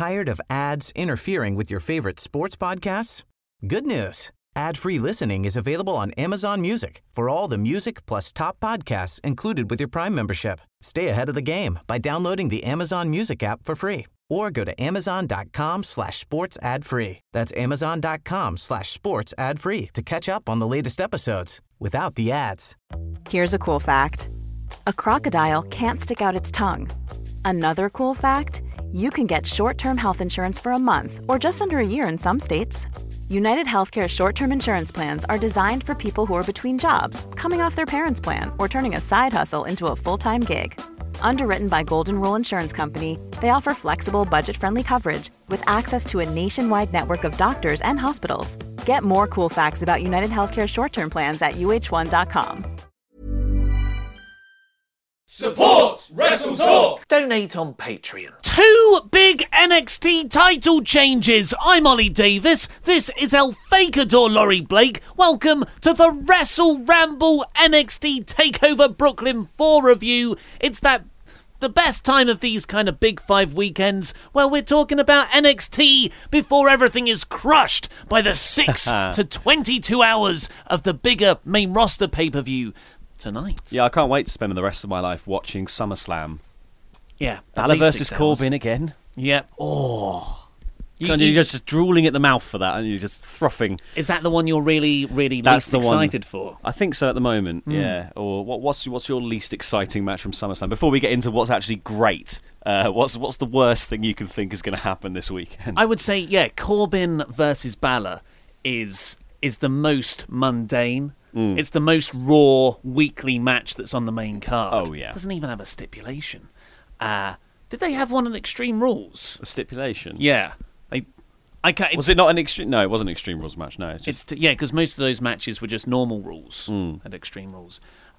Tired of ads interfering with your favorite sports podcasts? Good news. Ad-free listening is available on Amazon Music for all the music plus top podcasts included with your Prime membership. Stay ahead of the game by downloading the Amazon Music app for free or go to amazon.com/sports ad free. That's amazon.com/sports ad free to catch up on the latest episodes without the ads. Here's a cool fact. A crocodile can't stick out its tongue. Another cool fact, you can get short-term health insurance for a month or just under a year in some states. United Healthcare short-term insurance plans are designed for people who are between jobs, coming off their parents' plan, or turning a side hustle into a full-time gig. Underwritten by Golden Rule Insurance Company, they offer flexible, budget-friendly coverage with access to a nationwide network of doctors and hospitals. Get more cool facts about United Healthcare short-term plans at uh1.com. Support Wrestle Talk! Donate on Patreon. 2 big NXT title changes. I'm Ollie Davis. This is El Fakador Laurie Blake. Welcome to the Wrestle Ramble NXT TakeOver Brooklyn 4 review. It's the best time of these kind of Big 5 weekends where we're talking about NXT before everything is crushed by the 6 to 22 hours of the bigger main roster pay-per-view tonight. Yeah, I can't wait to spend the rest of my life watching SummerSlam. Yeah. Balor versus Corbin again. Yep. Oh. You're just drooling at the mouth for that, and you're just frothing. Is that the one you're really least excited for? I think so at the moment, yeah. Or what's your least exciting match from SummerSlam? Before we get into what's actually great, what's the worst thing you can think is going to happen this weekend? I would say, yeah, Corbin versus Balor is the most mundane. It's the most raw weekly match that's on the main card. Oh, yeah. It doesn't even have a stipulation. Did they have one on Extreme Rules? A stipulation? Yeah. Was it not an Extreme... No, it wasn't an Extreme Rules match, no. Yeah, because most of those matches were just normal rules at Extreme Rules.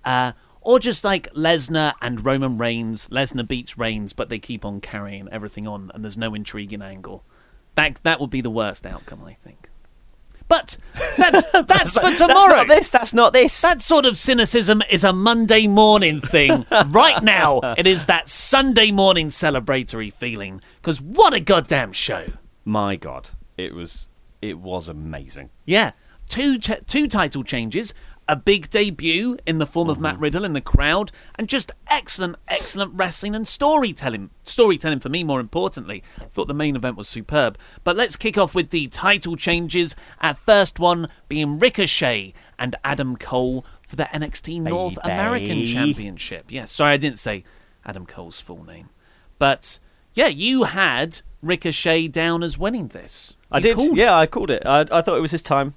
Or just like Lesnar and Roman Reigns. Lesnar beats Reigns, but they keep on carrying everything on, and there's no intriguing angle. That would be the worst outcome, I think. But that's for tomorrow. That's not this. That sort of cynicism is a Monday morning thing. Right now, it is that Sunday morning celebratory feeling. Because what a goddamn show. My God, it was amazing. Yeah, two title changes, a big debut in the form of Matt Riddle in the crowd, and just excellent wrestling and storytelling. Storytelling for me, more importantly. I thought the main event was superb. But let's kick off with the title changes. Our first one being Ricochet and Adam Cole for the NXT North American Championship. Yeah, sorry, I didn't say Adam Cole's full name. But yeah, you had Ricochet down as winning this. I did. Yeah, I called it. I thought it was his time.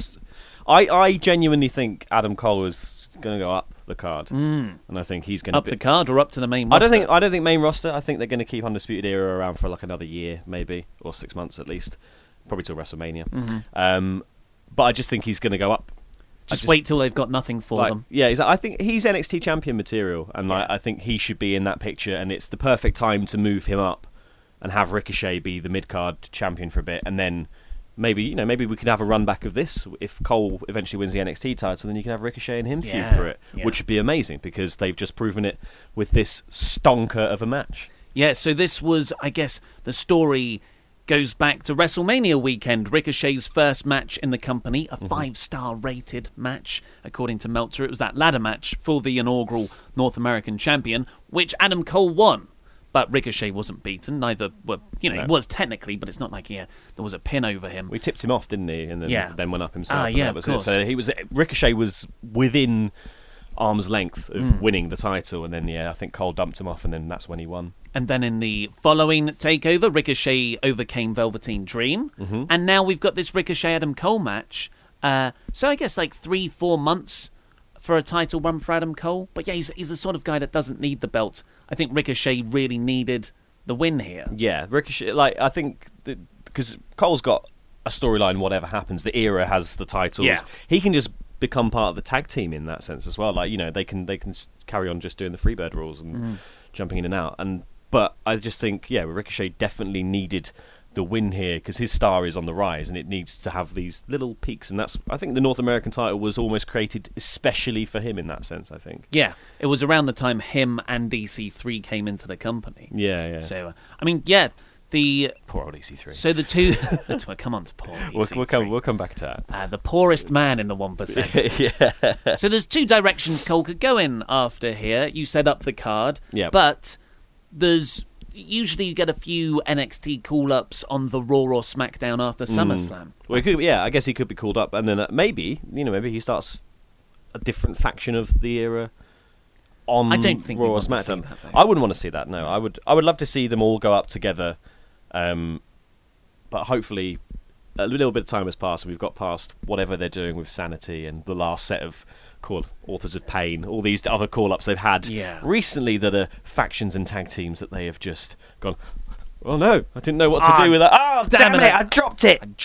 I genuinely think Adam Cole is going to go up the card, and I think he's going to up the card or up to the main roster. I don't think main roster. I think they're going to keep Undisputed Era around for like another year, maybe, or 6 months at least, probably till WrestleMania. But I just think he's going to go up. Just wait till they've got nothing for them. Yeah, I think he's NXT champion material, and I think he should be in that picture, and it's the perfect time to move him up and have Ricochet be the mid-card champion for a bit, and then maybe we could have a run back of this. If Cole eventually wins the NXT title, then you can have Ricochet and him feud for it, which would be amazing because they've just proven it with this stonker of a match. Yeah, so this was, I guess, the story goes back to WrestleMania weekend, Ricochet's first match in the company, a 5-star rated match, according to Meltzer. It was that ladder match for the inaugural North American champion, which Adam Cole won. But Ricochet wasn't beaten. Neither were, he was technically, but it's not like there was a pin over him. We tipped him off, didn't he? And then went up himself. Of course. So Ricochet was within arm's length of winning the title, and then I think Cole dumped him off, and then that's when he won. And then in the following takeover, Ricochet overcame Velveteen Dream, and now we've got this Ricochet Adam Cole match. So I guess like 3-4 months for a title run for Adam Cole. But yeah, he's the sort of guy that doesn't need the belt. I think Ricochet really needed the win here. Yeah, Ricochet, I think, because Cole's got a storyline, whatever happens, the era has the titles. Yeah. He can just become part of the tag team in that sense as well. They can carry on just doing the Freebird rules and jumping in and out. But I just think, Ricochet definitely needed the win here because his star is on the rise and it needs to have these little peaks, and I think the North American title was almost created especially for him in that sense, I think. Yeah, it was around the time him and EC3 came into the company. Yeah. So, Poor old EC3. So the two... come on to Paul. We'll come back to that. The poorest man in the 1%. Yeah. So there's two directions Cole could go in after here. You set up the card, but there's... Usually you get a few NXT call-ups on the Raw or SmackDown after SummerSlam. Well, I guess he could be called up, and then maybe he starts a different faction of the era on I don't think Raw we or want to see SmackDown. that, though. I wouldn't want to see that. No, I would love to see them all go up together, but hopefully a little bit of time has passed, and we've got past whatever they're doing with Sanity and the last set of Authors of Pain, all these other call-ups they've had recently that are factions and tag teams that they have just gone, oh no, I didn't know what to do with that. Oh, damn it, I dropped it. I've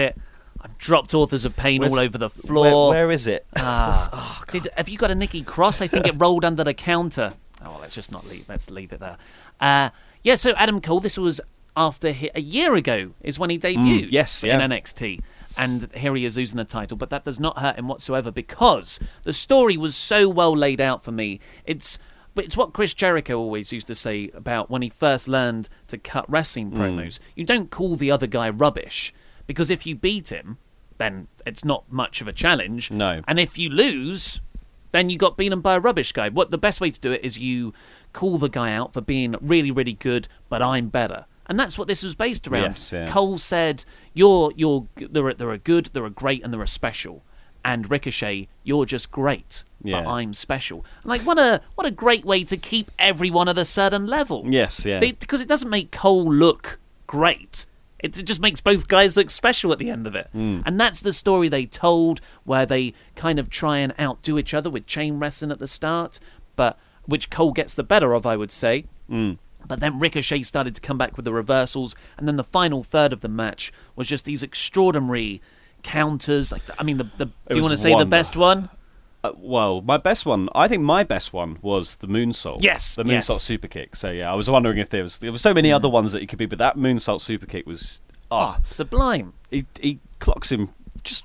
dropped Authors of Pain all over the floor. Where is it? Have you got a Nikki Cross? I think it rolled under the counter. Oh, well, let's just not leave. Let's leave it there. So Adam Cole, this was after a year ago is when he debuted in NXT. And here he is losing the title, but that does not hurt him whatsoever because the story was so well laid out for me. It's what Chris Jericho always used to say about when he first learned to cut wrestling promos. You don't call the other guy rubbish, because if you beat him, then it's not much of a challenge. No. And if you lose, then you got beaten by a rubbish guy. The best way to do it is you call the guy out for being really, really good, but I'm better. And that's what this was based around. Yes, yeah. Cole said, there are good, there are great, and there are special. And Ricochet, you're just great, but I'm special. Like, what a great way to keep everyone at a certain level. Yes, yeah. Because it doesn't make Cole look great. It just makes both guys look special at the end of it. And that's the story they told, where they kind of try and outdo each other with chain wrestling at the start, but which Cole gets the better of, I would say. But then Ricochet started to come back with the reversals, and then the final third of the match was just these extraordinary counters. do you want to say the best one? Well, my best one, I think my best one was the moonsault. Yes, the moonsault super kick. So I was wondering if there were so many other ones that it could be, but that moonsault super kick was sublime. He clocks him just.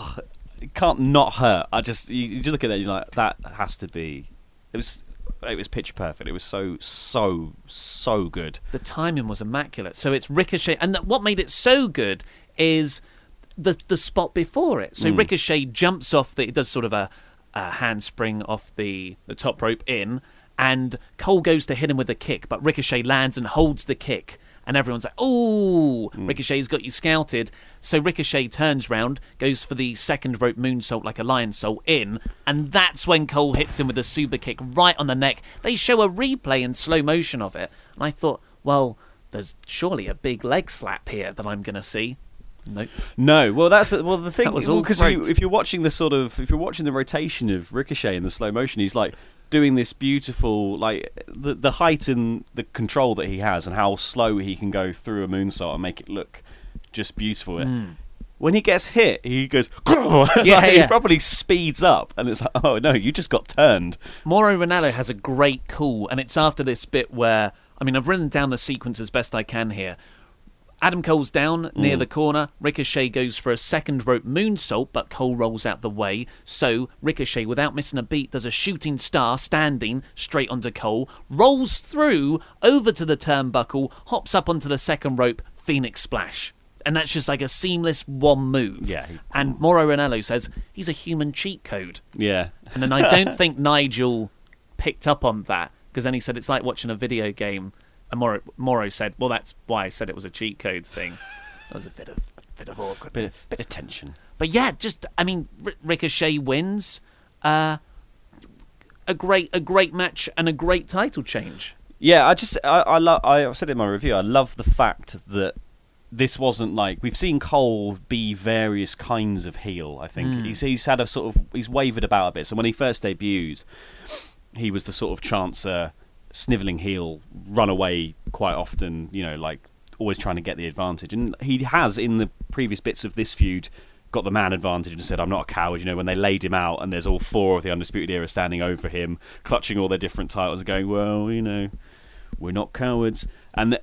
It can't not hurt. You just look at that, you're like, that has to be. It was pitch perfect. It was so good. The timing was immaculate. So it's Ricochet, and what made it so good is the spot before it. So Ricochet jumps off it does sort of a handspring off the top rope in, and Cole goes to hit him with a kick, but Ricochet lands and holds the kick. And everyone's like, "Oh, Ricochet's got you scouted." So Ricochet turns round, goes for the second rope moonsault like a Lionsault in, and that's when Cole hits him with a super kick right on the neck. They show a replay in slow motion of it, and I thought, well, there's surely a big leg slap here that I'm going to see. Nope. No, well the thing that was all because if you're watching the rotation of Ricochet in the slow motion, he's like doing this beautiful, like the height and the control that he has, and how slow he can go through a moonsault and make it look just beautiful. When he gets hit, he goes, he probably speeds up, and it's like, oh no, you just got turned. Mauro Ranallo has a great call, and it's after this bit where, I've written down the sequence as best I can here. Adam Cole's down near the corner. Ricochet goes for a second rope moonsault, but Cole rolls out the way. So Ricochet, without missing a beat, does a shooting star standing straight onto Cole, rolls through over to the turnbuckle, hops up onto the second rope, Phoenix Splash. And that's just like a seamless one move. Yeah. And Mauro Ranallo says he's a human cheat code. Yeah. And then I don't think Nigel picked up on that, because then he said it's like watching a video game. And Mauro said, well, that's why I said it was a cheat code thing. That was a bit of awkwardness. Bit of tension. But yeah, Ricochet wins. A great match and a great title change. Yeah, I've said it in my review, I love the fact that this wasn't like, we've seen Cole be various kinds of heel, I think. He's had he's wavered about a bit. So when he first debuted, he was the sort of chancer, snivelling heel, run away quite often, like always trying to get the advantage. And he has, in the previous bits of this feud, got the man advantage and said, I'm not a coward. When they laid him out and there's all four of the Undisputed Era standing over him, clutching all their different titles and going, well, we're not cowards. And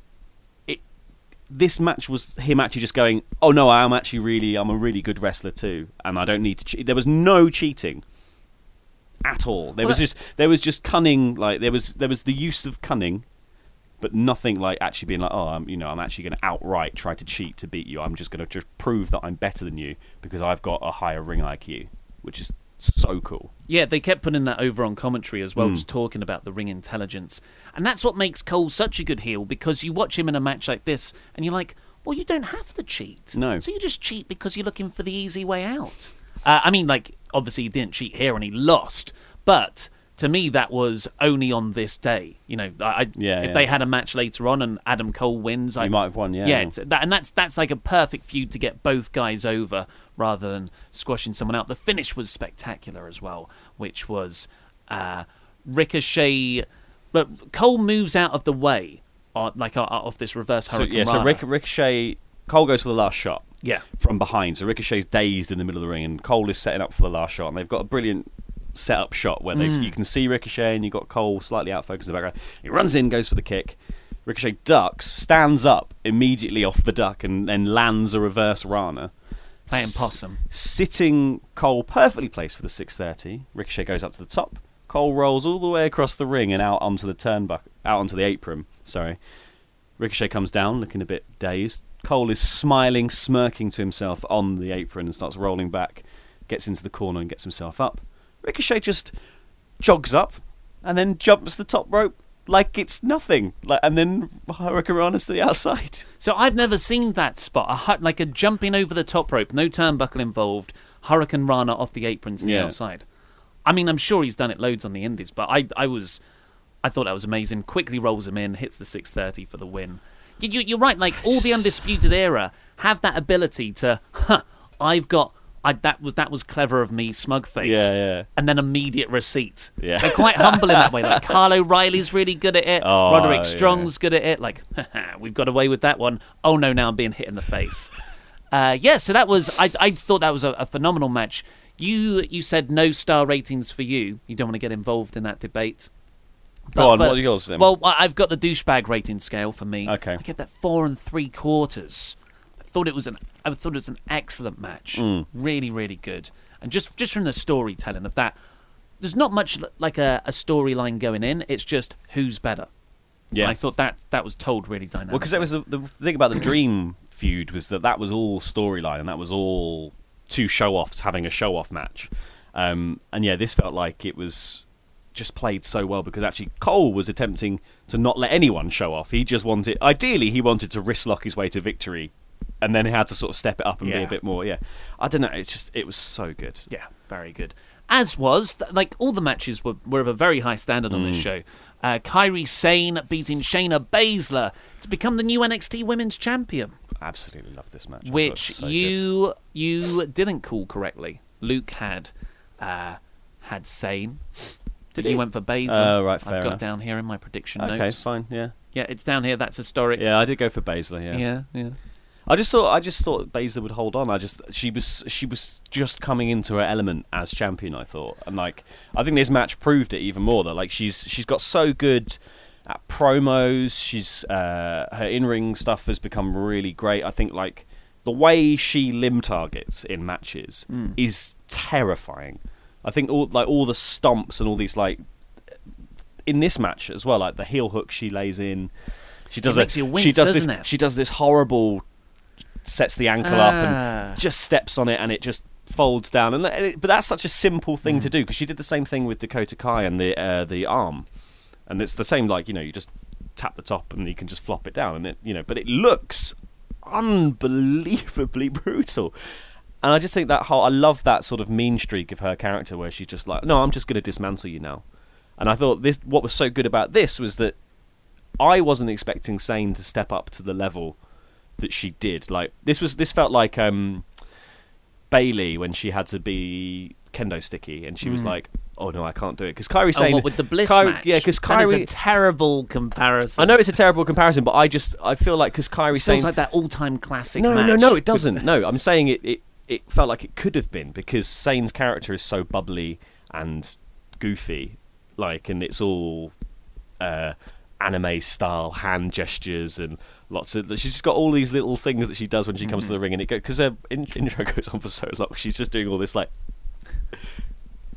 this match was him actually just going, oh no, I'm a really good wrestler too, and I don't need to cheat. There was no cheating at all. There was just cunning. Like there was the use of cunning, but nothing like actually being like, oh, I'm actually going to outright try to cheat to beat you. I'm just going to just prove that I'm better than you because I've got a higher ring IQ, which is so cool. Yeah, they kept putting that over on commentary as well, just talking about the ring intelligence. And that's what makes Cole such a good heel, because you watch him in a match like this and you're like, well, you don't have to cheat. No. So you just cheat because you're looking for the easy way out. I mean, like, obviously he didn't cheat here and he lost, but to me that was only on this day. You know, if they had a match later on and Adam Cole wins, he might have won. Yeah, and that's like a perfect feud to get both guys over rather than squashing someone out. The finish was spectacular as well, which was Ricochet. But Cole moves out of the way, off this reverse hurricane. So Ricochet, Cole goes for the last shot. Yeah, from behind. So Ricochet's dazed in the middle of the ring, and Cole is setting up for the last shot. And they've got a brilliant set-up shot where you can see Ricochet, and you've got Cole slightly out focused in the background. He runs in, goes for the kick. Ricochet ducks, stands up immediately off the duck, and then lands a reverse Rana. Playing possum. Sitting Cole perfectly placed for the 630. Ricochet goes up to the top. Cole rolls all the way across the ring and out onto the out onto the apron. Sorry. Ricochet comes down, looking a bit dazed. Cole is smiling, smirking to himself on the apron and starts rolling back, gets into the corner and gets himself up. Ricochet just jogs up and then jumps the top rope like it's nothing, and then Hurricane Rana's to the outside. So I've never seen that spot, like a jumping over the top rope, no turnbuckle involved, Hurricane Rana off the apron to the outside. I mean, I'm sure he's done it loads on the indies, but I thought that was amazing. Quickly rolls him in, hits the 630 for the win. You're right, like all the Undisputed Era have that ability to, that was clever of me, smug face. Yeah. And then immediate receipt. Yeah. They're quite humble in that way. Like Kyle O'Reilly's really good at it. Roderick Strong's good at it. Like, we've got away with that one. Oh no, now I'm being hit in the face. So that was, I thought that was a phenomenal match. You said no star ratings for you. You don't want to get involved in that debate. Go on, what are yours then? Well, I've got the douchebag rating scale for me. Okay. I get that 4 3/4. I thought it was an excellent match. Really, really good. And just from the storytelling of that, there's not much like a storyline going in. It's just who's better. Yeah. And I thought that was told really dynamically. Well, because that was the thing about the Dream feud was that was all storyline and that was all two show-offs having a show-off match. And yeah, this felt like it was just played so well because actually Cole was attempting to not let anyone show off. He just wanted to wrist lock his way to victory, and then he had to sort of step it up and be a bit more. Yeah, I don't know. It was so good. Yeah, very good. As was like all the matches were of a very high standard on this show. Kairi Sane beating Shayna Baszler to become the new NXT Women's Champion. Absolutely love this match. Which so you didn't call correctly. Luke had Sane. You went for Baszler. Oh, right, fair I've got enough. it down here in my prediction Okay, notes. fine, yeah. Yeah, it's down here. That's historic. Yeah, I did go for Baszler. Yeah. I just thought Baszler would hold on. She was just coming into her element as champion. I thought, and like I think this match proved it even more. That like she's got so good at promos. She's her in-ring stuff has become really great. I think like the way she limb targets in matches is terrifying. I think all the stomps and all these like in this match as well, like the heel hook she lays in. She does She does this horrible, sets the ankle up and just steps on it and it just folds down. But that's such a simple thing to do because she did the same thing with Dakota Kai and the arm, and it's the same. Like you just tap the top and you can just flop it down, and but it looks unbelievably brutal. And I just think I love that sort of mean streak of her character where she's just like, no, I'm just going to dismantle you now. And I thought what was so good about this was that I wasn't expecting Sane to step up to the level that she did. Like this felt like Bayley when she had to be kendo sticky and she was like, oh no, I can't do it because Kairi Sane with the Bliss match. Yeah, because Kairi. That is a terrible comparison. I know it's a terrible comparison, but I feel like because Kairi Sane feels like that all-time classic. match. No, it doesn't. No, I'm saying it felt like it could have been because Sane's character is so bubbly and goofy, like, and it's all anime style hand gestures and lots of. She's just got all these little things that she does when she comes to the ring, and it goes because her intro goes on for so long. She's just doing all this like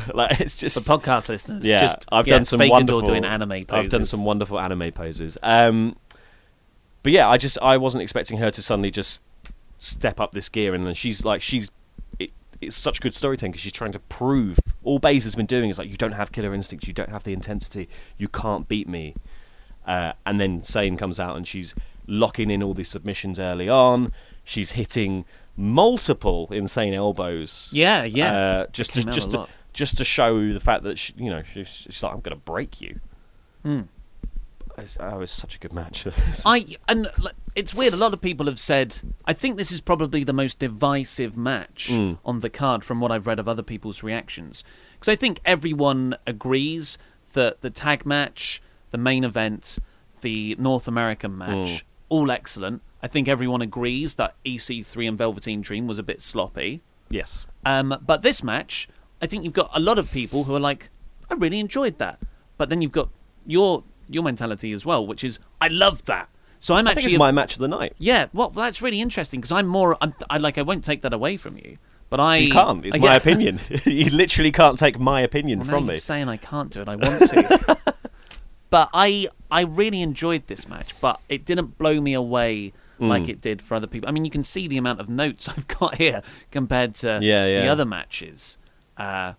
Like it's just For podcast listeners, yeah. just I've done some fake wonderful Adore doing anime poses. I've done some wonderful anime poses. But yeah, I wasn't expecting her to suddenly just step up this gear, and then it's such good storytelling because she's trying to prove all Baszler's been doing is like, you don't have killer instincts, you don't have the intensity, you can't beat me. And then Sane comes out and she's locking in all these submissions early on. She's hitting multiple insane elbows. Yeah. Just to show the fact that she's like, I'm going to break you. It was such a good match. It's weird. A lot of people have said, I think this is probably the most divisive match on the card from what I've read of other people's reactions. Because I think everyone agrees that the tag match, the main event, the North American match, all excellent. I think everyone agrees that EC3 and Velveteen Dream was a bit sloppy. Yes. But this match, I think you've got a lot of people who are like, I really enjoyed that. But then you've got your mentality as well, which is, I loved that. So I think it's my match of the night. Yeah, well, that's really interesting because I won't take that away from you. But you can't. It's my opinion. You literally can't take my opinion from me. You're saying I can't do it. I want to. But I really enjoyed this match, but it didn't blow me away like it did for other people. I mean, you can see the amount of notes I've got here compared to the other matches. I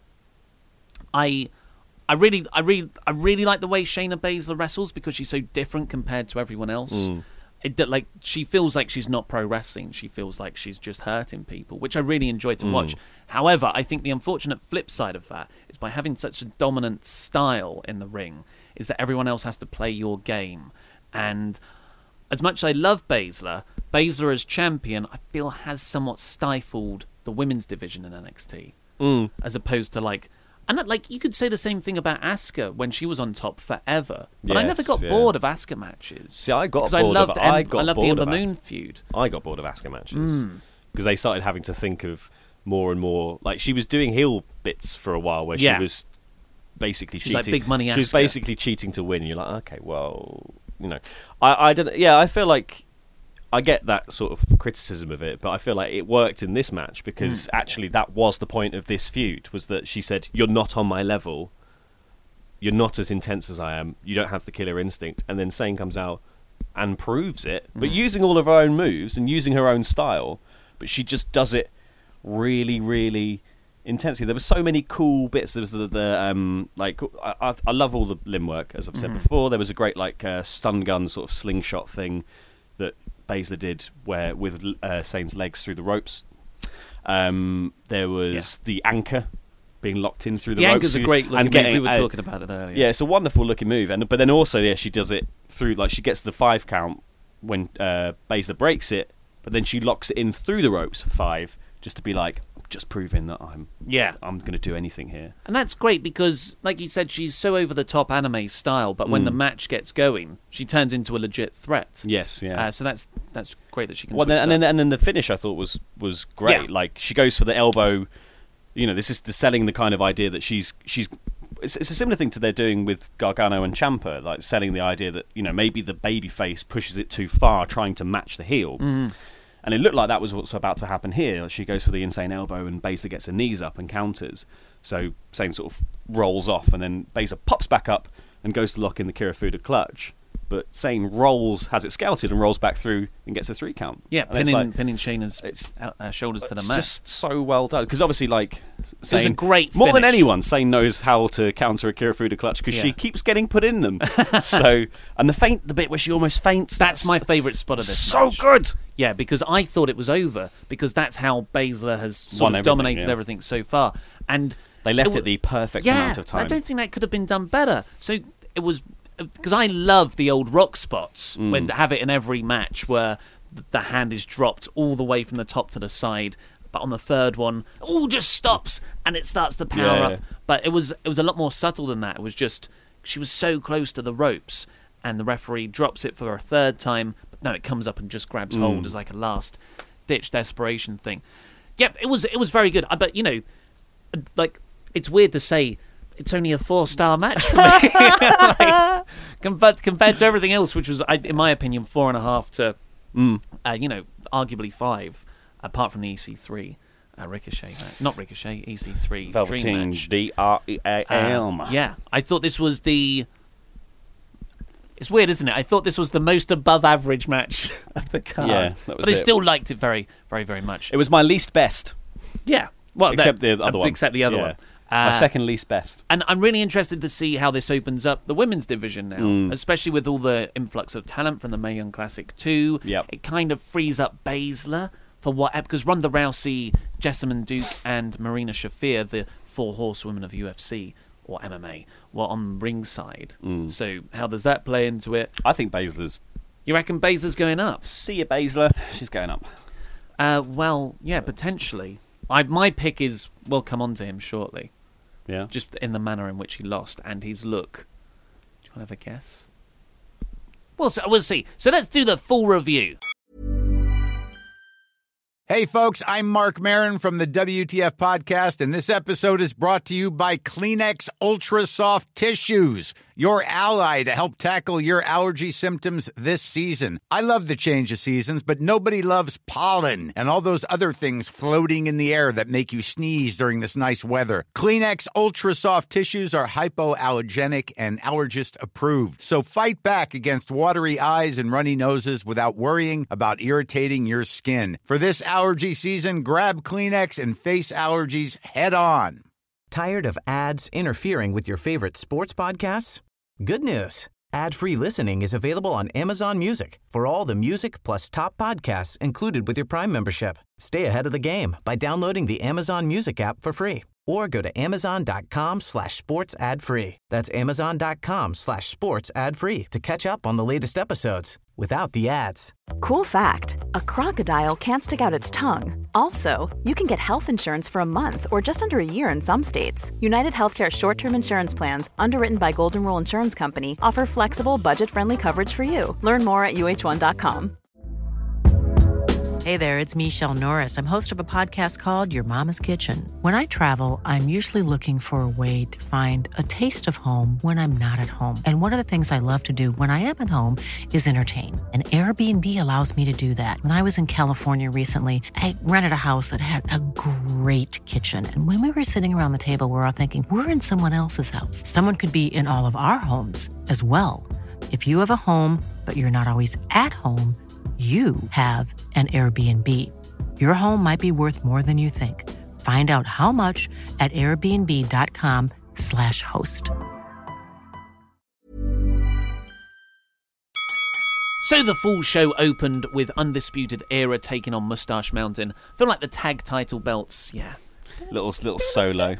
really like the way Shayna Baszler wrestles because she's so different compared to everyone else. She feels like she's not pro wrestling. She feels like she's just hurting people, which I really enjoy to watch. However, I think the unfortunate flip side of that is by having such a dominant style in the ring is that everyone else has to play your game. And as much as I love Baszler as champion, I feel has somewhat stifled the women's division in NXT. As opposed to and you could say the same thing about Asuka when she was on top forever. But I never got bored of Asuka matches. See, I got bored of I loved the Ember Moon feud. I got bored of Asuka matches because they started having to think of more and more. Like she was doing heel bits for a while where she was basically cheating. Like big money Asuka. She was basically cheating to win. And you're like, okay, well, I don't. Yeah, I feel like I get that sort of criticism of it, but I feel like it worked in this match because actually that was the point of this feud, was that she said, you're not on my level, you're not as intense as I am, you don't have the killer instinct, and then Sane comes out and proves it, but using all of her own moves and using her own style, but she just does it really, really intensely. There were so many cool bits. There was I love all the limb work, as I've said before. There was a great stun gun sort of slingshot thing that Baszler did with Sane's legs through the ropes. There was the anchor being locked in through the ropes. The anchor's a great looking move. We were talking about it earlier. Yeah, it's a wonderful looking move. But then also, she does it through, she gets the 5 count when Baszler breaks it, but then she locks it in through the ropes for 5, just to be like, just proving that I'm going to do anything here. And that's great because, like you said, she's so over the top anime style, but when the match gets going, she turns into a legit threat. Yes, yeah. So that's great that she can. And then the finish I thought was great. Yeah. She goes for the elbow. This is selling the kind of idea that she's. It's a similar thing to they're doing with Gargano and Ciampa, selling the idea that maybe the babyface pushes it too far, trying to match the heel. And it looked like that was what's about to happen here. She goes for the insane elbow and Baszler gets her knees up and counters. So Sane sort of rolls off and then Baszler pops back up and goes to lock in the Kirifuda clutch. But Sane has it scouted and rolls back through and gets a 3 count. Yeah, pinning Shayna's shoulders to the mat. It's just so well done. Because obviously, Sane, it was a great more finish. than anyone, Sane knows how to counter a Kirifuda clutch because she keeps getting put in them. And the bit where she almost faints. That's my favourite spot of this match. So good! Yeah, because I thought it was over because that's how Baszler has sort of dominated everything so far. And they left it the perfect amount of time. I don't think that could have been done better. So it was... Because I love the old rock spots when they have it in every match where the hand is dropped all the way from the top to the side, but on the third one, just stops and it starts to power up. But it was a lot more subtle than that. It was just she was so close to the ropes, and the referee drops it for a third time. But no, it comes up and just grabs hold as a last ditch desperation thing. Yep, it was very good. But it's weird to say. It's only a 4-star match for me. Compared to everything else, which was, in my opinion, 4.5 to, arguably 5, apart from the EC3. Ricochet match. Not Ricochet, EC3 Velveteen Dream match. Dream. Yeah, I thought this was the... It's weird, isn't it? I thought this was the most above-average match of the card. Yeah, that was but I it. still liked it very, very, very much. It was my least best. Yeah. Well, Except the other one. Except the other one. My second least best. And I'm really interested to see how this opens up the women's division now, especially with all the influx of talent from the Mae Young Classic 2. Yep. It kind of frees up Baszler for what... Because Ronda Rousey, Jessamine Duke, and Marina Shafir, the 4 horsewomen of UFC, or MMA, were on ringside. So how does that play into it? I think Baszler's... You reckon Baszler's going up? See you, Baszler. She's going up. Well, yeah, potentially. My pick is... We'll come on to him shortly. Yeah. Just in the manner in which he lost and his look. Do you want to have a guess? We'll see. So let's do the full review. Hey, folks, I'm Mark Maron from the WTF Podcast, and this episode is brought to you by Kleenex Ultra Soft Tissues, your ally to help tackle your allergy symptoms this season. I love the change of seasons, but nobody loves pollen and all those other things floating in the air that make you sneeze during this nice weather. Kleenex Ultra Soft Tissues are hypoallergenic and allergist approved, so fight back against watery eyes and runny noses without worrying about irritating your skin. For this allergy season, grab Kleenex and face allergies head on. Tired of ads interfering with your favorite sports podcasts? Good news. Ad-free listening is available on Amazon Music for all the music plus top podcasts included with your Prime membership. Stay ahead of the game by downloading the Amazon Music app for free or go to amazon.com/sports ad free. That's amazon.com/sports ad free to catch up on the latest episodes without the ads. Cool fact, a crocodile can't stick out its tongue. Also, you can get health insurance for a month or just under a year in some states. United Healthcare short-term insurance plans, underwritten by Golden Rule Insurance Company, offer flexible, budget-friendly coverage for you. Learn more at uh1.com. Hey there, it's Michelle Norris. I'm host of a podcast called Your Mama's Kitchen. When I travel, I'm usually looking for a way to find a taste of home when I'm not at home. And one of the things I love to do when I am at home is entertain. And Airbnb allows me to do that. When I was in California recently, I rented a house that had a great kitchen. And when we were sitting around the table, we were all thinking, we're in someone else's house. Someone could be in all of our homes as well. If you have a home, but you're not always at home, you have an Airbnb. Your home might be worth more than you think. Find out how much at airbnb.com/host. So the full show opened with Undisputed Era taking on Mustache Mountain. I feel like the tag title belts, Little solo.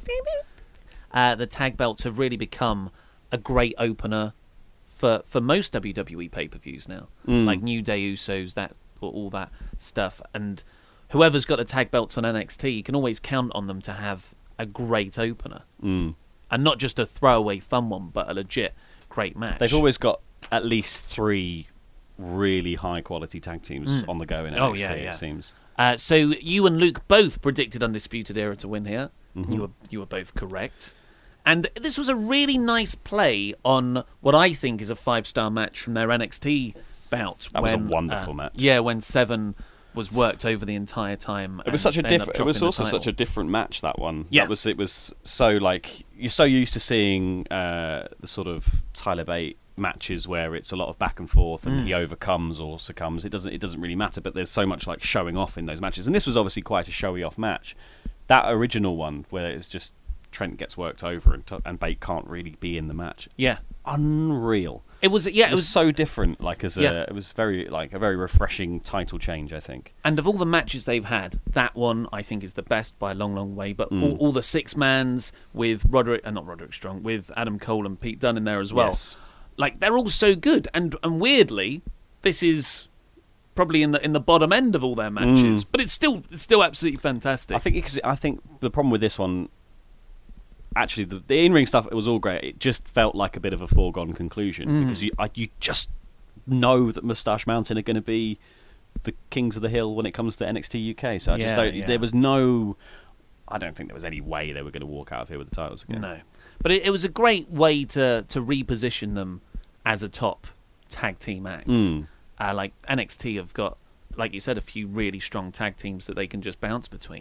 The tag belts have really become a great opener for most WWE pay-per-views now, like New Day Usos, all that stuff, and whoever's got the tag belts on NXT, you can always count on them to have a great opener, and not just a throwaway fun one, but a legit great match. They've always got at least 3 really high-quality tag teams on the go in NXT, it seems. So you and Luke both predicted Undisputed Era to win here. You were both correct. And this was a really nice play on what I think is a 5-star match from their NXT bout. That was a wonderful match. Yeah, when Seven was worked over the entire time. It was such a different. It was also such a different match, that one. Yeah. It was so, like, you're so used to seeing the sort of Tyler Bate matches where it's a lot of back and forth and he overcomes or succumbs. It doesn't really matter, but there's so much like showing off in those matches, and this was obviously quite a showy off match. That original one where it was just Trent gets worked over and Bate can't really be in the match. Yeah, unreal. It was so different. Like it was very a very refreshing title change, I think. And of all the matches they've had, that one I think is the best by a long, long way. But all the 6-mans with not Roderick Strong, with Adam Cole and Pete Dunne in there as well. Yes. Like they're all so good, and weirdly, this is probably in the bottom end of all their matches, but it's still absolutely fantastic. I think the problem with this one. Actually, the in-ring stuff, it was all great. It just felt like a bit of a foregone conclusion because you just know that Mustache Mountain are going to be the kings of the hill when it comes to NXT UK. So there was no... I don't think there was any way they were going to walk out of here with the titles again. No. But it was a great way to reposition them as a top tag team act. Like NXT have got, like you said, a few really strong tag teams that they can just bounce between.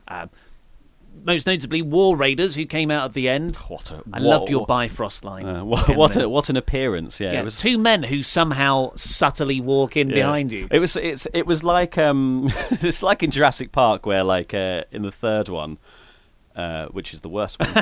Most notably, War Raiders, who came out at the end. I loved your Bifrost line. What an appearance! Yeah, Yeah, it was two men who somehow subtly walk in behind you. It was like it's like in Jurassic Park where like in the third one, which is the worst one,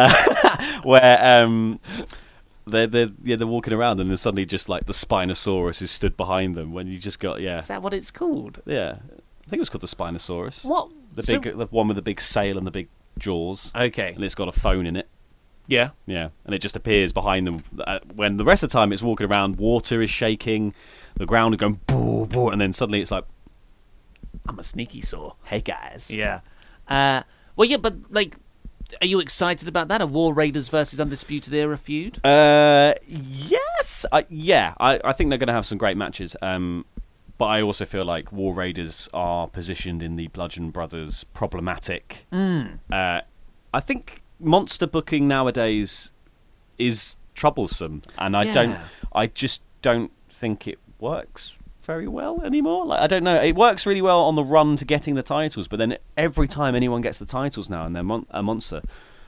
where they're walking around and then suddenly just like the Spinosaurus is stood behind them when you just got Is that what it's called? Yeah, I think it was called the Spinosaurus. What? The one with the big sail and the big jaws. Okay. And it's got a phone in it. Yeah. Yeah, and it just appears behind them when the rest of the time it's walking around. Water is shaking, the ground is going boo boo, and then suddenly it's like, I'm a sneaky saw. "Hey guys." Yeah. Well, yeah, but like, are you excited about that? A War Raiders versus Undisputed Era feud? Yes. I think they're going to have some great matches. But I also feel like War Raiders are positioned in the Bludgeon Brothers problematic. I think monster booking nowadays is troublesome, and I just don't think it works very well anymore. Like, I don't know. It works really well on the run to getting the titles, but then every time anyone gets the titles now and they're a monster,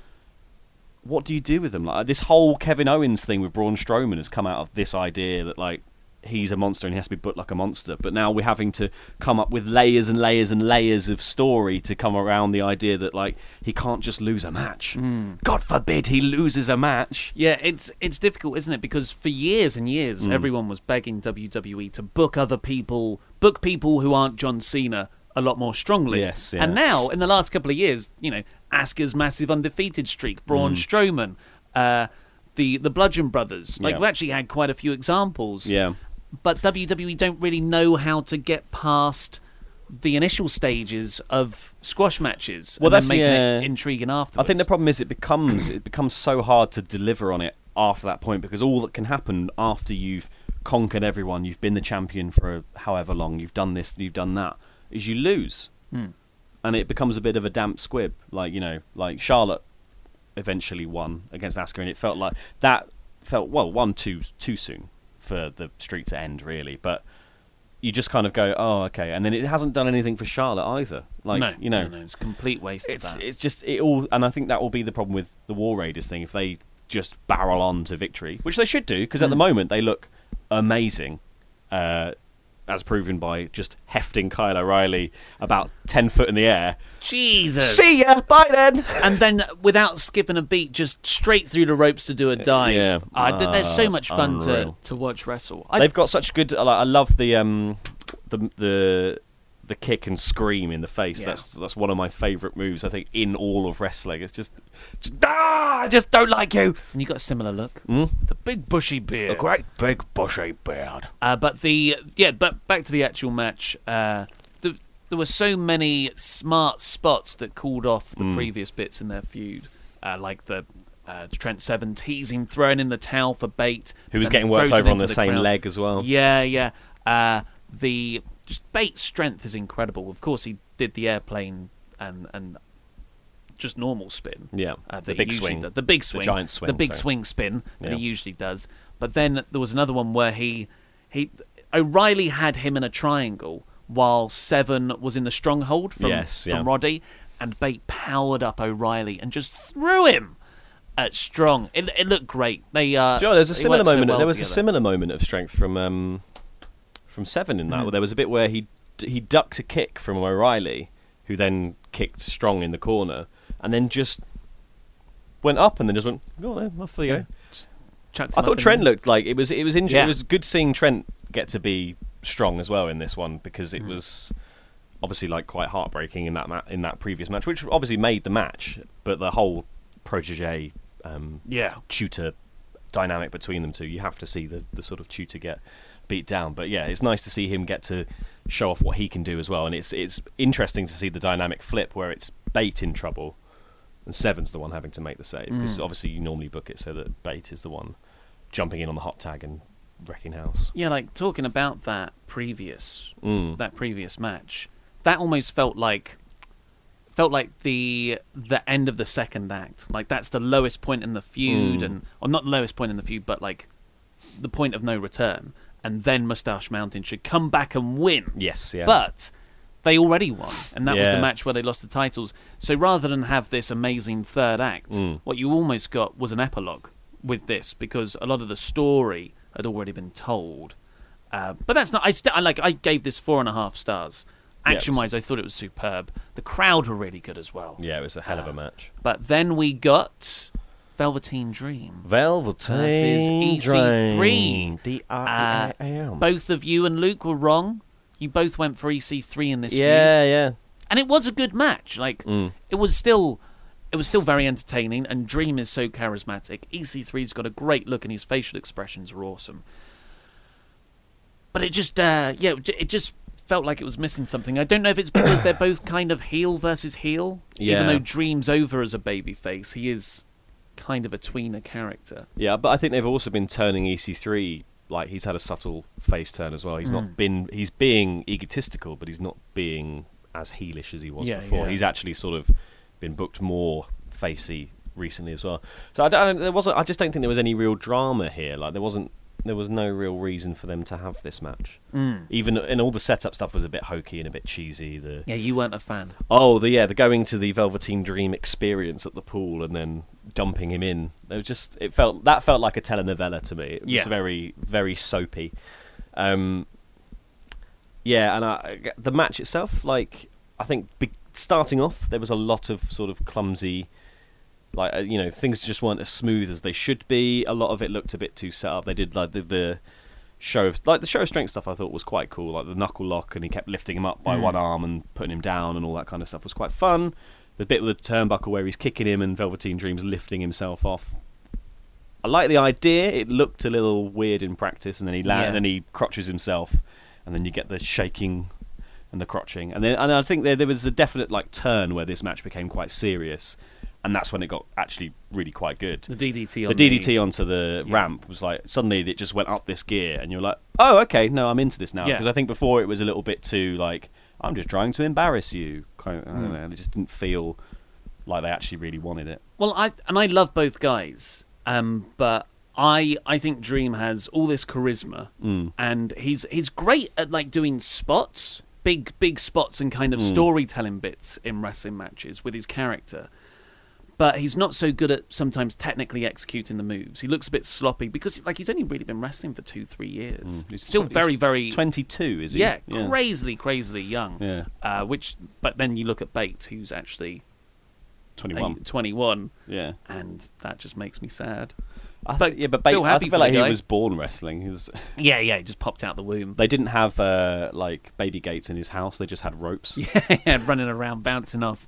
what do you do with them? Like, this whole Kevin Owens thing with Braun Strowman has come out of this idea that like he's a monster and he has to be booked like a monster. But now we're having to come up with layers and layers and layers of story to come around the idea that like he can't just lose a match. God forbid he loses a match. Yeah, it's difficult, isn't it? Because for years and years, everyone was begging WWE to book people who aren't John Cena a lot more strongly. Yes, yeah. And now, in the last couple of years, Asuka's massive undefeated streak, Braun Strowman, the Bludgeon Brothers. Like, we actually had quite a few examples. Yeah. But WWE don't really know how to get past the initial stages of squash matches and then making it intriguing afterwards. I think the problem is it becomes so hard to deliver on it after that point, because all that can happen after you've conquered everyone, you've been the champion for however long, you've done this, you've done that, is you lose. And it becomes a bit of a damp squib. Like Charlotte eventually won against Asuka, and it felt like that won too soon for the streak to end, really. But you just kind of go, oh, okay. And then it hasn't done anything for Charlotte either. Like, no, it's a complete waste of that. It's just it all, and I think that will be the problem with the War Raiders thing if they just barrel on to victory, which they should do, because at the moment they look amazing, as proven by just hefting Kyle O'Reilly about 10 foot in the air. Jesus! See ya! Bye then! And then, without skipping a beat, just straight through the ropes to do a dive. Yeah. There's so much fun unreal. to watch wrestle. They've got such good... I love the kick and scream in the face. Yeah. That's one of my favourite moves, I think, in all of wrestling. It's just I just don't like you. And you got a similar look. The big bushy beard. A great big bushy beard. But back to the actual match. There were so many smart spots that called off the previous bits in their feud, like the Trent Seven teasing, throwing in the towel for Bate, who was getting worked over on the same leg as well. Yeah. Just Bate's strength is incredible. Of course, he did the airplane and just normal spin. Yeah, the big swing. The big swing. The giant swing. The big swing spin that he usually does. But then there was another one where O'Reilly had him in a triangle while Seven was in the stronghold from Roddy, and Bate powered up O'Reilly and just threw him at strong. It looked great. There's a similar moment. There was a similar moment of strength from Seven in that. Where there was a bit where he ducked a kick from O'Reilly, who then kicked strong in the corner, and then just went up and then just went, go on then, off you go. I thought Trent looked like it was interesting. Yeah. It was good seeing Trent get to be strong as well in this one, because it was obviously like quite heartbreaking in that previous match, which obviously made the match, but the whole protege tutor dynamic between them two, you have to see the sort of tutor get beat down. But yeah, it's nice to see him get to show off what he can do as well, and it's interesting to see the dynamic flip where it's Bate in trouble and Seven's the one having to make the save, because obviously you normally book it so that Bate is the one jumping in on the hot tag and wrecking house. Yeah, like talking about that previous match, that almost felt like the end of the second act. Like that's the lowest point in the feud, or not the lowest point in the feud, but like the point of no return. And then Moustache Mountain should come back and win. Yes, yeah. But they already won, and that was Yeah. the match where they lost the titles. So rather than have this amazing third act, what you almost got was an epilogue with this, because a lot of the story had already been told. But that's not. I gave this 4.5 stars. Action-wise, I thought it was superb. The crowd were really good as well. Yeah, it was a hell of a match. But then we got Velveteen Dream Velveteen versus EC3. D-R-E-A-M. Both of you and Luke were wrong. You both went for EC3 in this feud. Yeah. And it was a good match. Like it was still very entertaining, and Dream is so charismatic. EC3's got a great look and his facial expressions are awesome. But it just it just felt like it was missing something. I don't know if it's because they're both kind of heel versus heel. Yeah. Even though Dream's over as a babyface, he is kind of a tweener character. Yeah, but I think they've also been turning EC3, like, he's had a subtle face turn as well. He's being egotistical, but he's not being as heelish as he was before. Yeah. He's actually sort of been booked more facey recently as well. So I just don't think there was any real drama here. Like, there was no real reason for them to have this match. Even and all the setup stuff was a bit hokey and a bit cheesy. Yeah, you weren't a fan. The going to the Velveteen Dream experience at the pool and then dumping him in. It felt like a telenovela to me. It was very, very soapy. And the match itself, like, I think starting off there was a lot of sort of clumsy. Like, things just weren't as smooth as they should be. A lot of it looked a bit too set up. They did like the show of strength stuff. I thought was quite cool, like the knuckle lock, and he kept lifting him up by one arm and putting him down, and all that kind of stuff was quite fun. The bit with the turnbuckle where he's kicking him and Velveteen Dream's lifting himself off. I like the idea. It looked a little weird in practice, and then and then he crotches himself, and then you get the shaking and the crotching, and I think there was a definite like turn where this match became quite serious. And that's when it got actually really quite good. The DDT onto the ramp was like, suddenly it just went up this gear, and you're like, oh, okay, no, I'm into this now. Because I think before it was a little bit too like, I'm just trying to embarrass you. I don't know, it just didn't feel like they actually really wanted it. Well, I love both guys, but I think Dream has all this charisma, and he's great at like doing spots, big spots, and kind of storytelling bits in wrestling matches with his character. But he's not so good at sometimes technically executing the moves. He looks a bit sloppy because, like, he's only really been wrestling for 2-3 years. He's still very, very 22, is he? Yeah, crazily young. Yeah. But then you look at Bate, who's actually 21. Yeah. And that just makes me sad. But Bate, I feel like he was born wrestling. Yeah, he just popped out the womb. They didn't have like baby gates in his house. They just had ropes. Yeah, running around bouncing off.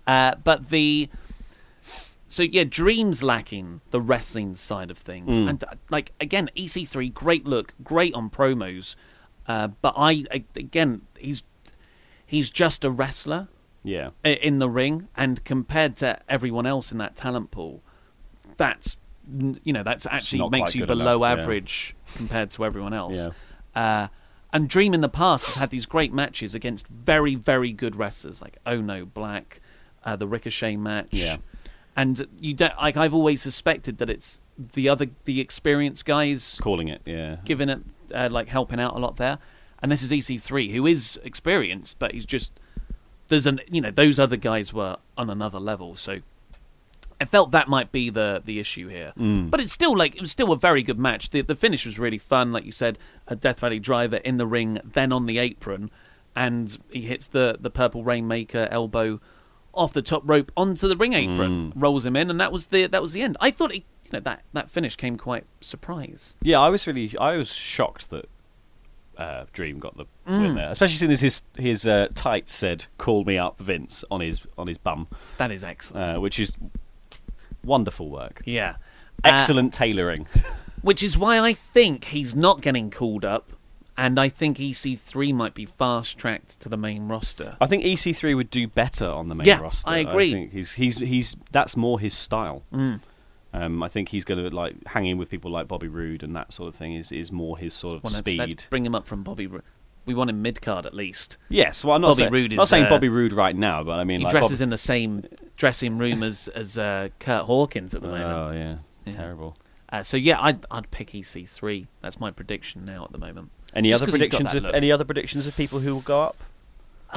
So, Dream's lacking the wrestling side of things. And, like, again, EC3, great look, great on promos. But he's just a wrestler in the ring. And compared to everyone else in that talent pool, that's actually makes you below average compared to everyone else. Yeah. And Dream in the past has had these great matches against very, very good wrestlers, like Ono Black, the Ricochet match. Yeah. And you don't like. I've always suspected that it's the experienced guys calling it, giving it, like helping out a lot there. And this is EC3, who is experienced, but he's just those other guys were on another level. So I felt that might be the issue here. But it was still a very good match. The finish was really fun, like you said, a Death Valley Driver in the ring, then on the apron, and he hits the Purple Rainmaker elbow off the top rope onto the ring apron, rolls him in, and that was the end. I thought that finish came quite surprise. Yeah, I was shocked that Dream got the win there, especially since his tights said "Call me up, Vince" on his bum. That is excellent. Which is wonderful work. Yeah, excellent tailoring. Which is why I think he's not getting called up. And I think EC3 might be fast-tracked to the main roster. I think EC3 would do better on the main roster. I agree. I think he's that's more his style. I think he's going to like hanging with people like Bobby Roode and that sort of thing is more his sort of speed. Let's bring him up from Bobby Roode. We want him mid-card at least. Yes, well, I'm not saying Bobby Roode right now, but I mean, he dresses in the same dressing room as Kurt Hawkins at the moment. Oh yeah. Terrible. I'd pick EC3. That's my prediction now at the moment. Any other predictions of people who will go up?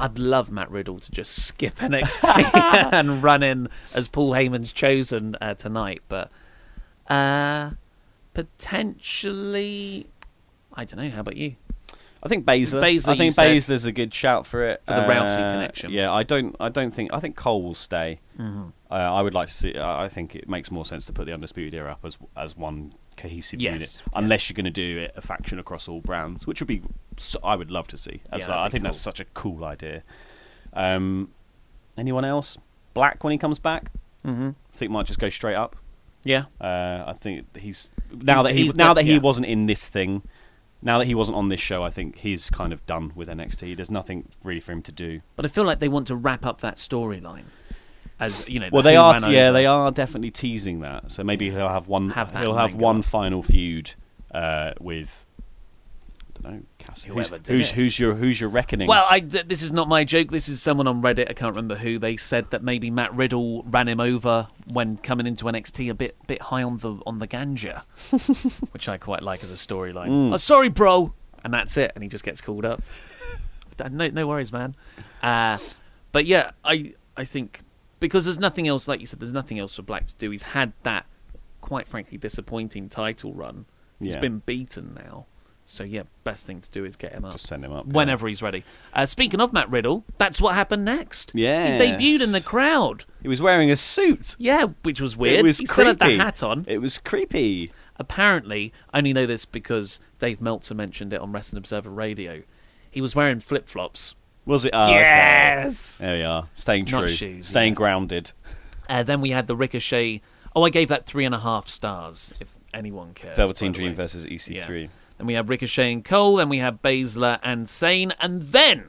I'd love Matt Riddle to just skip NXT and run in as Paul Heyman's chosen tonight, but potentially, I don't know. How about you? I think Baszler. I think Baszler's a good shout for it for the Rousey connection. Yeah, I think Cole will stay. Mm-hmm. I would like to see. I think it makes more sense to put the Undisputed Era up as one cohesive unit, unless you're going to do it a faction across all brands, which would be. I would love to see. I think that's such a cool idea. Anyone else? Black when he comes back, I think might just go straight up. Yeah, I think he wasn't in this thing. Now that he wasn't on this show, I think he's kind of done with NXT. There's nothing really for him to do. But I feel like they want to wrap up that storyline. As you know, well, they are. They are definitely teasing that. So maybe he'll have one. He'll have one final feud with. I don't know. Who's your reckoning? Well, this is not my joke. This is someone on Reddit. I can't remember who. They said that maybe Matt Riddle ran him over when coming into NXT a bit high on the ganja, which I quite like as a storyline. Oh, sorry, bro, and that's it. And he just gets called up. No worries, man. But yeah, I think because there's nothing else, like you said, there's nothing else for Black to do. He's had that quite frankly disappointing title run. He's been beaten now. So, yeah, best thing to do is get him up. Just send him up. Whenever he's ready. Speaking of Matt Riddle, that's what happened next. Yes. He debuted in the crowd. He was wearing a suit. Yeah, which was weird. It was he creepy. Still had the hat on. It was creepy. Apparently, I only know this because Dave Meltzer mentioned it on Wrestling Observer Radio. He was wearing flip-flops. Was it? Oh, yes! Okay. There we are. Staying true. Not shoes, Staying grounded. Then we had the Ricochet. Oh, I gave that 3.5 stars, if anyone cares. Velveteen Dream versus EC3. Yeah. Then we had Ricochet and Cole, then we had Baszler and Sane, and then,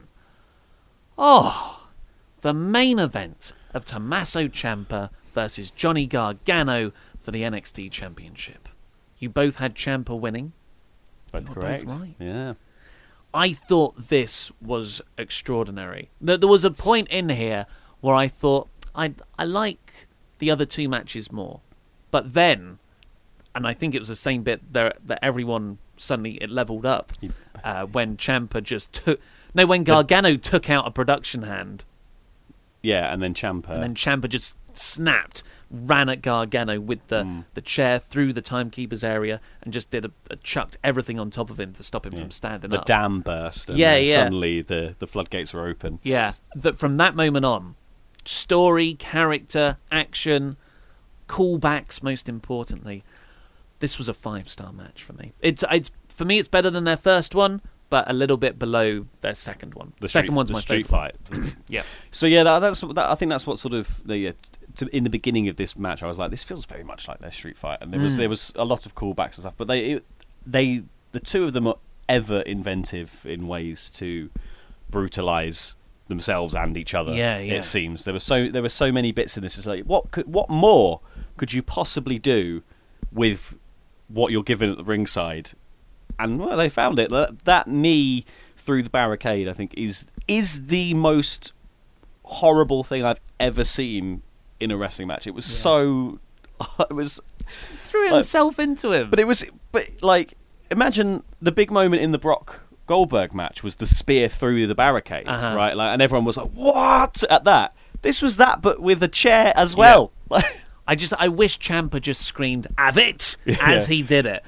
the main event of Tommaso Ciampa versus Johnny Gargano for the NXT Championship. You both had Ciampa winning. Both correct. Both right. Yeah. I thought this was extraordinary. There was a point in here where I thought, I like the other two matches more. But then, and I think it was the same bit there, that everyone suddenly it leveled up when Ciampa just took... No, when Gargano took out a production hand. Yeah, and then Ciampa. And then Ciampa just snapped, ran at Gargano with the chair through the timekeeper's area and just did chucked everything on top of him to stop him from standing up. The dam burst and suddenly the floodgates were open. Yeah, that from that moment on, story, character, action, callbacks most importantly, this was a 5-star match for me. It's for me it's better than their first one, but a little bit below their second one. The second one's my street favourite. fight. Yeah. So yeah, I think that's what sort of in the beginning of this match I was like, this feels very much like their street fight, and there was a lot of callbacks and stuff. But the two of them are ever inventive in ways to brutalise themselves and each other. Yeah. It seems there were so many bits in this. It's like what more could you possibly do with what you're given at the ringside? And well, they found it. That knee through the barricade, I think, is the most horrible thing I've ever seen in a wrestling match. It was so. It was threw himself into him. But imagine the big moment in the Brock Goldberg match was the spear through the barricade, right? And everyone was like, "What?" at that. This was that, but with a chair as well. Yeah. I wish Ciampa just screamed "Have it" as he did it.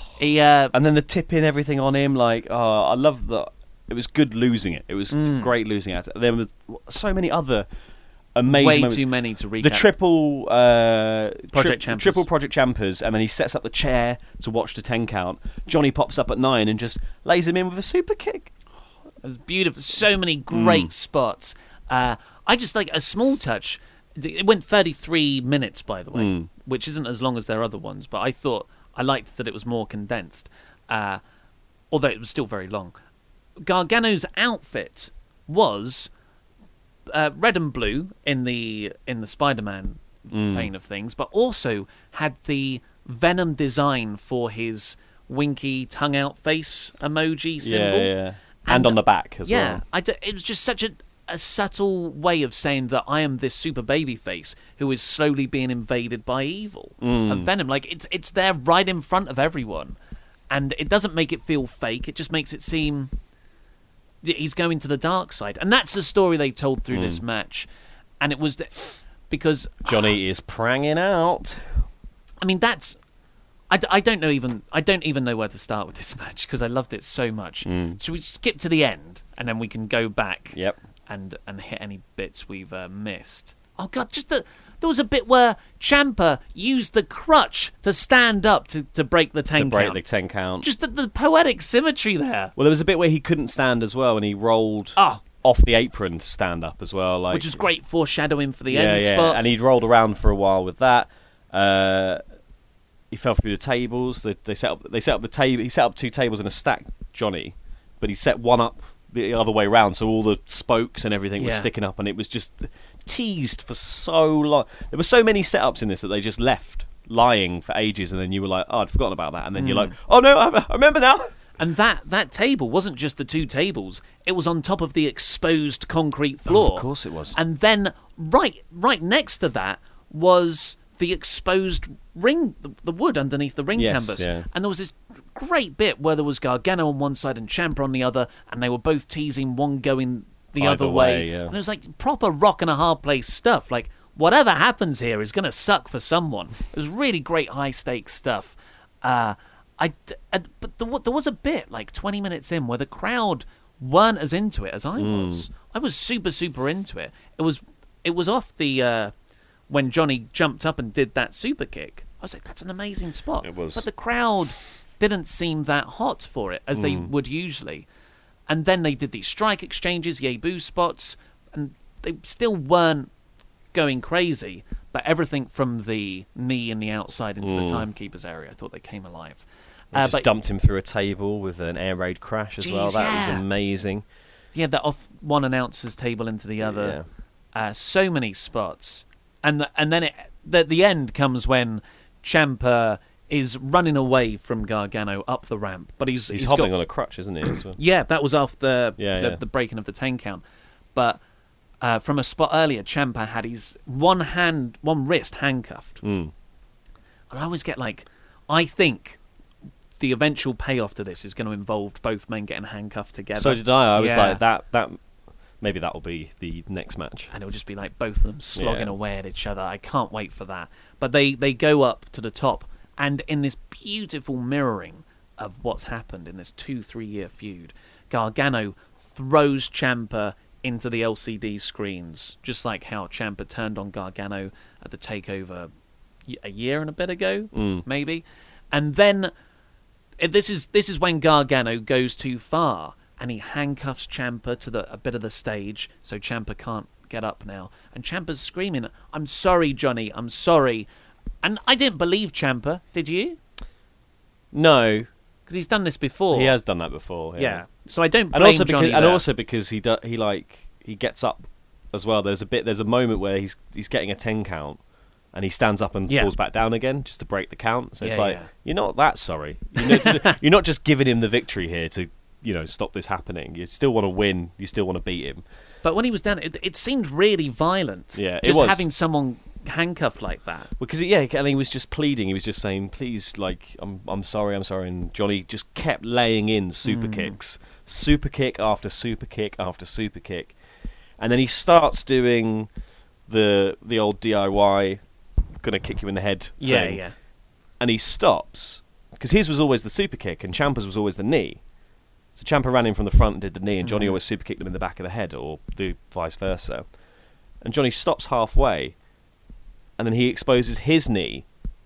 And then the tipping everything on him, I love that. It was good losing it. It was great losing it. There were so many other amazing moments. Too many to recap. The triple Project Champers, and then he sets up the chair to watch the 10 count. Johnny pops up at 9 and just lays him in with a super kick. It was beautiful. So many great spots. I just like a small touch. It went 33 minutes, by the way, which isn't as long as their other ones, but I liked that it was more condensed, although it was still very long. Gargano's outfit was red and blue in the Spider-Man vein of things, but also had the Venom design for his winky tongue-out face emoji symbol. Yeah. And on the back as well. It was just such a subtle way of saying that I am this super baby face who is slowly being invaded by evil. And Venom, it's there right in front of everyone, and it doesn't make it feel fake. It just makes it seem he's going to the dark side, and that's the story they told through this match, and it was because Johnny is pranging out. I mean, that's. I don't even know where to start with this match because I loved it so much. Should we skip to the end and then we can go back? Yep. And hit any bits we've missed. Oh God, there was a bit where Ciampa used the crutch to stand up to break the 10 count. To break the 10 count. Just the poetic symmetry there. Well, there was a bit where he couldn't stand as well, and he rolled off the apron to stand up as well, which is great foreshadowing for the end spot. And he'd rolled around for a while with that. He fell through the tables. They set up the table. He set up 2 tables in a stack, Johnny, but he set one up the other way round, so all the spokes and everything was sticking up, and it was just teased for so long. There were so many setups in this that they just left lying for ages, and then you were like, oh, I'd forgotten about that, and then you're like, oh no, I remember now. And that table wasn't just the 2 tables; it was on top of the exposed concrete floor. Oh, of course it was. And then right next to that was the exposed ring, the wood underneath the ring canvas. Yeah. And there was this great bit where there was Gargano on one side and Ciampa on the other, and they were both teasing one going the other way. Yeah. And it was like proper rock and a hard place stuff. Like, whatever happens here is going to suck for someone. It was really great high-stakes stuff. But there was a bit, like 20 minutes in, where the crowd weren't as into it as I was. I was super, super into it. It was off the... when Johnny jumped up and did that super kick, I was like, that's an amazing spot. It was. But the crowd didn't seem that hot for it, as they would usually. And then they did these strike exchanges, yay boo spots, and they still weren't going crazy. But everything from the knee and the outside into the timekeeper's area, I thought they came alive. Just dumped him through a table with an air raid crash as well. That was amazing. Yeah, that off one announcer's table into the other. Yeah. So many spots. And then at the end comes when Ciampa is running away from Gargano up the ramp, but he's hobbling on a crutch, isn't he? As well? Yeah, that was after the breaking of the 10 count. But from a spot earlier, Ciampa had his one wrist handcuffed, and I always get I think the eventual payoff to this is going to involve both men getting handcuffed together. So did I. I was like that. Maybe that will be the next match. And it'll just be like both of them slogging away at each other. I can't wait for that. But they go up to the top, and in this beautiful mirroring of what's happened in this 2-3 year feud, Gargano throws Ciampa into the LCD screens, just like how Ciampa turned on Gargano at the TakeOver a year and a bit ago, maybe. And then this is when Gargano goes too far, and he handcuffs Ciampa to a bit of the stage, so Ciampa can't get up now. And Ciampa's screaming, "I'm sorry, Johnny, I'm sorry." And I didn't believe Ciampa, did you? No. Because he's done this before. He has done that before, yeah. So I don't blame Johnny there. And also because he gets up as well. There's a moment where he's getting a 10 count, and he stands up and falls back down again just to break the count. So it's you're not that sorry. You're not just giving him the victory here to stop this happening. You still want to win. You still want to beat him. But when he was down, it seemed really violent. Yeah, just it was. Having someone handcuffed like that. Because and he was just pleading. He was just saying, "Please, I'm sorry." And Johnny just kept laying in super kicks, super kick after super kick after super kick, and then he starts doing the old DIY, gonna kick you in the head thing. Yeah. And he stops because his was always the super kick, and Ciampa's was always the knee. So Ciampa ran in from the front and did the knee, and Johnny always super kicked him in the back of the head, or do vice versa. And Johnny stops halfway, and then he exposes his knee,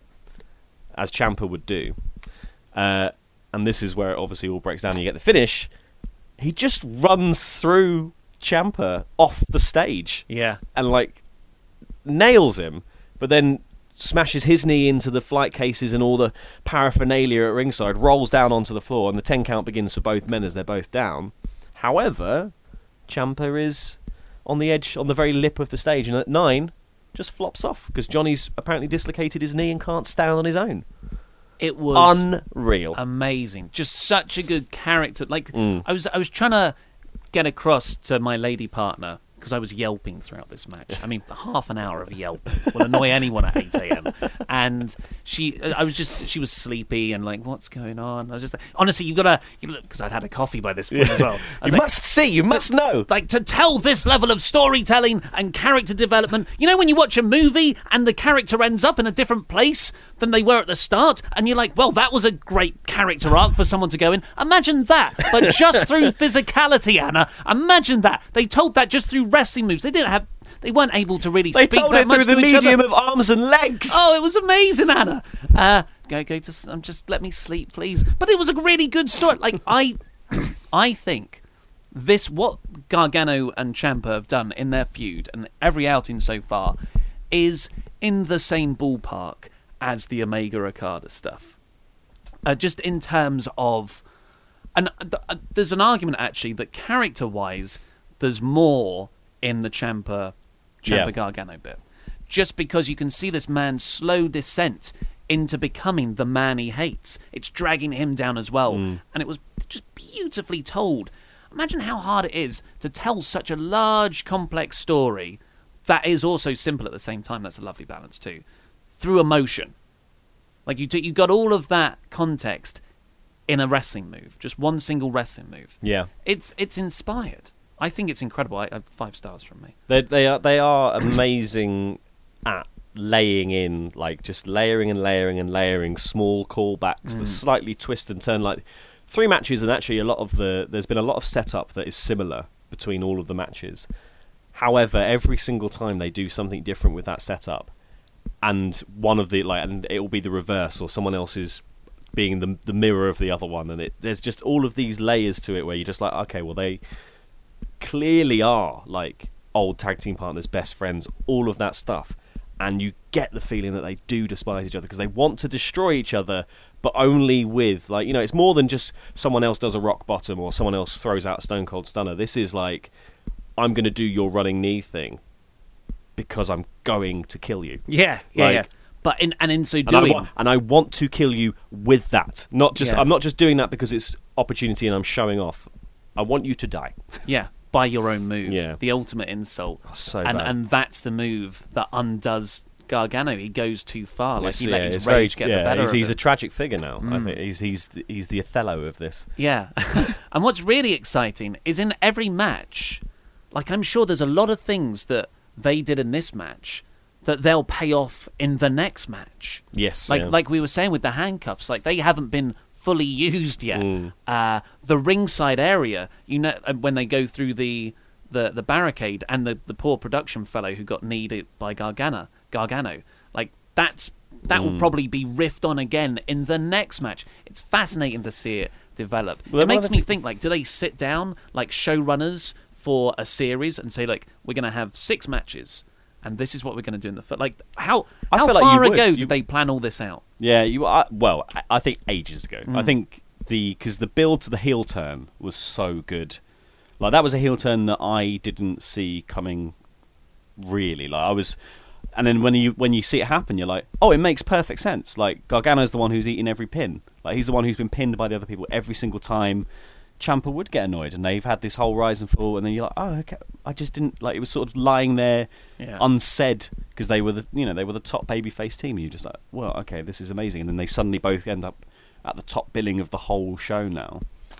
as Ciampa would do. And this is where it obviously all breaks down and you get the finish. He just runs through Ciampa off the stage. Yeah. And nails him, but then smashes his knee into the flight cases and all the paraphernalia at ringside, rolls down onto the floor, and the 10 count begins for both men as they're both down. However, Ciampa is on the edge, on the very lip of the stage, and at 9, just flops off because Johnny's apparently dislocated his knee and can't stand on his own. It was unreal, amazing, just such a good character. I was trying to get across to my lady partner, because I was yelping throughout this match. I mean, half an hour of yelp will annoy anyone at 8 a.m. And she was sleepy and like, what's going on? I was just like, honestly, because I'd had a coffee by this point as well. You must know. Like, to tell this level of storytelling and character development, when you watch a movie and the character ends up in a different place than they were at the start, and you're like, well, that was a great character arc for someone to go in. Imagine that, but just through physicality, Anna. Imagine that. They told that just through wrestling moves. They weren't able to really speak that much to each other. They told it through the medium of arms and legs. Oh, it was amazing, Anna. Just let me sleep, please. But it was a really good story. Like, I think what Gargano and Ciampa have done in their feud and every outing so far is in the same ballpark as the Omega Okada stuff. Just in terms of... And there's an argument, actually, that character-wise, there's more in the Ciampa Gargano bit. Just because you can see this man's slow descent into becoming the man he hates. It's dragging him down as well. And it was just beautifully told. Imagine how hard it is to tell such a large, complex story that is also simple at the same time. That's a lovely balance too. Through emotion. Like you got all of that context in a wrestling move. Just one single wrestling move. Yeah. It's inspired. I think it's incredible. I 5 stars from me. They are amazing at laying in, like just layering and layering and layering small callbacks that slightly twist and turn. Like 3 matches, and actually there's been a lot of setup that is similar between all of the matches. However, every single time they do something different with that setup, and and it will be the reverse, or someone else is being the mirror of the other one, and there's just all of these layers to it where you're just like, okay, well, they clearly are like old tag team partners, best friends, all of that stuff, and you get the feeling that they do despise each other because they want to destroy each other, but only with, like, it's more than just someone else does a rock bottom or someone else throws out a Stone Cold Stunner. This is like, I'm going to do your running knee thing because I'm going to kill you. Yeah. But in so doing, and I want to kill you with that. I'm not just doing that because it's opportunity and I'm showing off. I want you to die. Yeah, by your own move. Yeah. The ultimate insult. Oh, so bad. And that's the move that undoes Gargano. He goes too far. Like he let his rage get the better of him. He's a tragic figure now. I think he's the Othello of this. Yeah. And what's really exciting is in every match, like I'm sure there's a lot of things that they did in this match that they'll pay off in the next match. Yes. Like we were saying with the handcuffs, like they haven't been fully used yet. The ringside area, when they go through the barricade and the poor production fellow who got kneed by Gargano, like that will probably be riffed on again in the next match. It's fascinating to see it develop. Well, it makes me think, like, do they sit down like showrunners for a series and say, like, we're going to have 6 matches and this is what we're going to do in the like how far ago did they plan all this out? Yeah, I think ages ago. I think because the build to the heel turn was so good. Like that was a heel turn that I didn't see coming. Really, and then when you see it happen, you're like, oh, it makes perfect sense. Like Gargano's the one who's eating every pin. Like he's the one who's been pinned by the other people every single time. Ciampa would get annoyed, and they've had this whole rise and fall, and then you're like, oh, okay. I just didn't like. It was sort of lying there, unsaid, because they were the top babyface team, and you're just like, well, okay, this is amazing, and then they suddenly both end up at the top billing of the whole show now.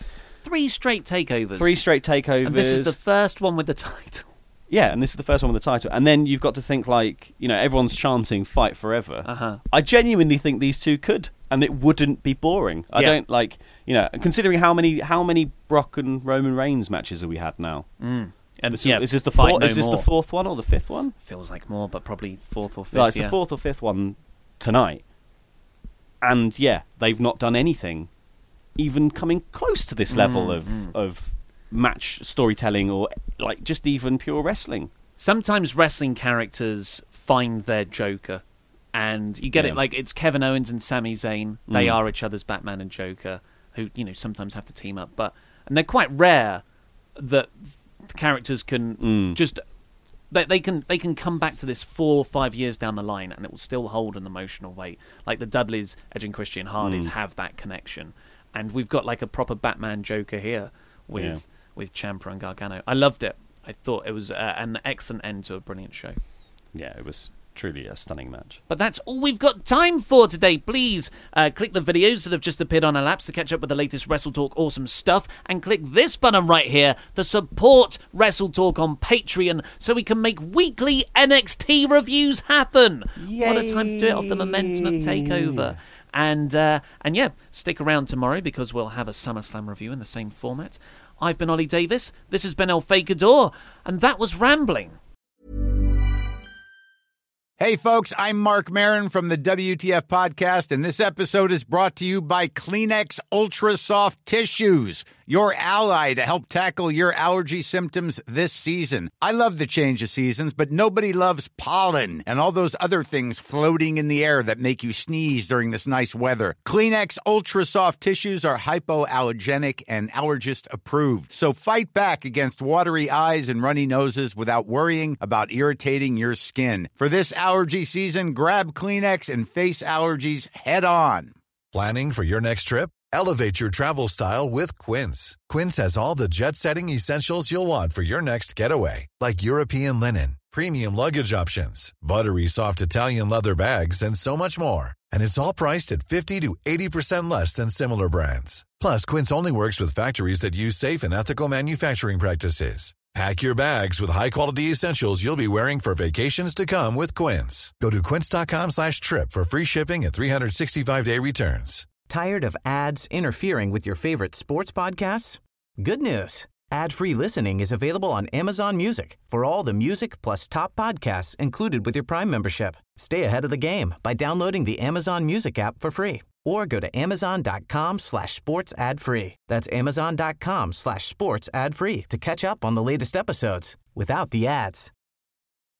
3 straight takeovers. 3 straight takeovers. And this is the first one with the title. Yeah, and this is the first one with the title, and then you've got to think like, everyone's chanting "Fight Forever." I genuinely think these two could. And it wouldn't be boring. I don't like, considering how many Brock and Roman Reigns matches have we had now? And is this the fourth? Is this the 4th one or the 5th one? Feels like more, but probably 4th or 5th. No, it's the 4th or 5th one tonight. And they've not done anything even coming close to this level of match storytelling or like just even pure wrestling. Sometimes wrestling characters find their Joker. And you get it, like, it's Kevin Owens and Sami Zayn. They are each other's Batman and Joker, who, sometimes have to team up. And they're quite rare that the characters can just... They can come back to this 4 or 5 years down the line, and it will still hold an emotional weight. Like the Dudleys, Edge and Christian Hardys have that connection. And we've got, like, a proper Batman Joker here with Ciampa and Gargano. I loved it. I thought it was an excellent end to a brilliant show. Yeah, it was truly a stunning match. But that's all we've got time for today. Please click the videos that have just appeared on our laps to catch up with the latest Wrestle Talk awesome stuff, and click this button right here to support Wrestle Talk on Patreon so we can make weekly NXT reviews happen. Yay. What a time to do it off the momentum of TakeOver. And yeah, stick around tomorrow because we'll have a SummerSlam review in the same format. I've been Ollie Davis, this has been El Fakador, and that was Rambling. Hey folks, I'm Mark Maron from the WTF Podcast, and this episode is brought to you by Kleenex Ultra Soft Tissues, your ally to help tackle your allergy symptoms this season. I love the change of seasons, but nobody loves pollen and all those other things floating in the air that make you sneeze during this nice weather. Kleenex Ultra Soft Tissues are hypoallergenic and allergist approved, so fight back against watery eyes and runny noses without worrying about irritating your skin. For this allergy season, grab Kleenex and face allergies head on. Planning for your next trip? Elevate your travel style with Quince. Quince has all the jet-setting essentials you'll want for your next getaway, like European linen, premium luggage options, buttery soft Italian leather bags, and so much more. And it's all priced at 50 to 80% less than similar brands. Plus, Quince only works with factories that use safe and ethical manufacturing practices. Pack your bags with high-quality essentials you'll be wearing for vacations to come with Quince. Go to quince.com/trip for free shipping and 365-day returns. Tired of ads interfering with your favorite sports podcasts? Good news. Ad-free listening is available on Amazon Music for all the music plus top podcasts included with your Prime membership. Stay ahead of the game by downloading the Amazon Music app for free or go to amazon.com/sports ad free. That's amazon.com/sports ad free to catch up on the latest episodes without the ads.